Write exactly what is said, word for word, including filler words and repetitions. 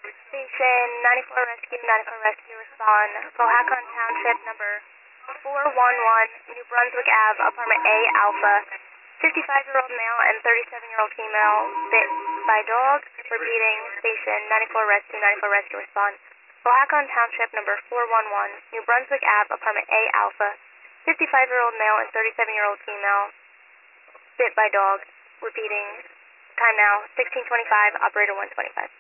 Station ninety-four Rescue, ninety-four Rescue, respond. Cohacon Township, number four one one, New Brunswick Ave, apartment A, Alpha. fifty-five-year-old male and thirty-seven-year-old female bit by dog. Repeating, station ninety-four Rescue, ninety-four Rescue, respond. Cohacon Township, number four one one, New Brunswick Ave, apartment A, Alpha. fifty-five-year-old male and thirty-seven-year-old female bit by dog. Repeating, time now, sixteen twenty-five, operator one twenty-five.